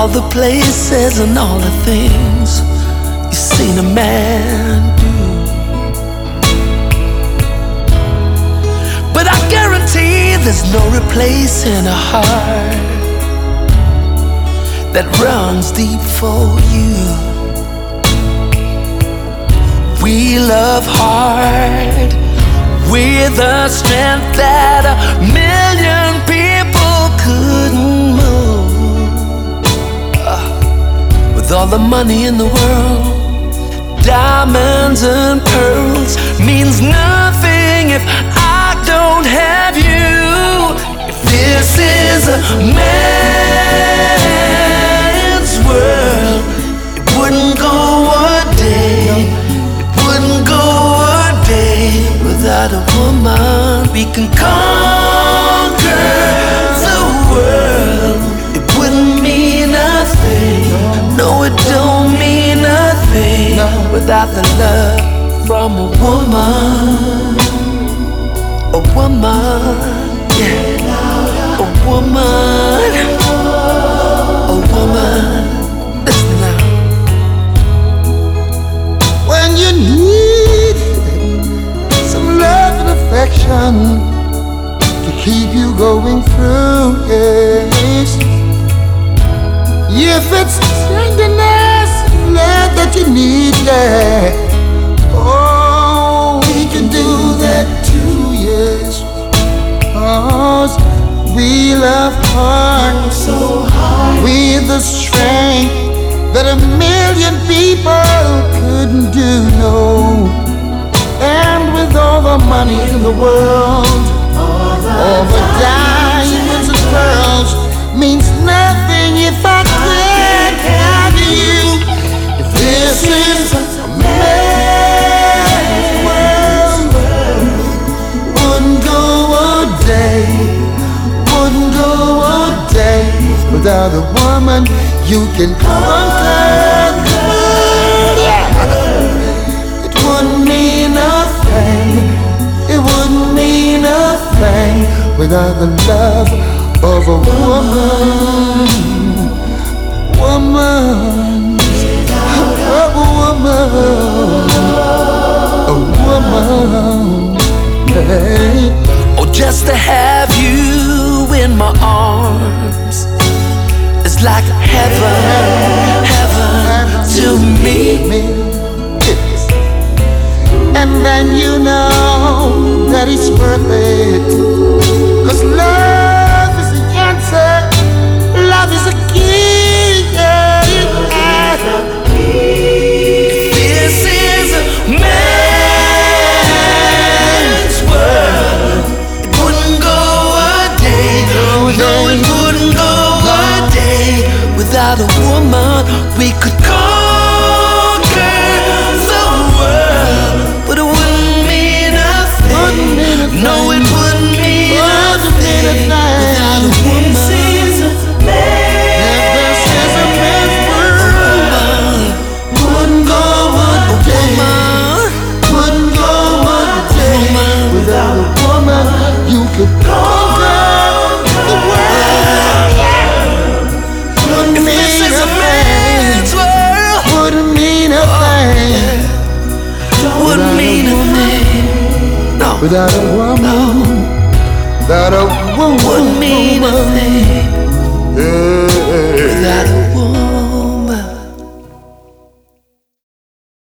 all the places and all the things you've seen a man do. But I guarantee there's no replacing a heart that runs deep for you. We love hard with a strength that a million people couldn't move. With all the money in the world, diamonds and pearls means nothing if I don't have you. If this is a man's world, it wouldn't go a day, it wouldn't go a day without a woman. We can conquer the world. It wouldn't mean nothing, no, it don't mean nothing without the love from a woman. A woman, yeah, a woman, a woman. Listen now. When you need some love and affection to keep you going through, yes. If it's tenderness, love that you need, yeah. Oh, we can do that too, yes. 'Cause we love hard, so hard, with the strength that a million people couldn't do, no. And with all the money in the world, all the diamonds and pearls means nothing if I can't have you. If this is a man's world, wouldn't go a day, wouldn't go a day without a woman. You can conquer the world, yeah. It wouldn't mean nothing, it wouldn't mean nothing without the love of a woman. Woman, a woman, a woman, hey. Oh, just to have you in my arms, it's like heaven, heaven to me. And then you know that it's worth it, 'cause love is the answer, love is the key, yeah. This is a man's world. It wouldn't go a day, no, it wouldn't go a day without a woman. We could conquer the world, but it wouldn't mean nothing. No, it wouldn't mean nothing without a woman. This is a man's world. Wouldn't go a day, wouldn't go a day without a woman. You could conquer the world. Wouldn't mean a thing, wouldn't mean a thing, Wouldn't mean a thing. No, without a woman, without a woman. wouldn't mean a thing. Yeah.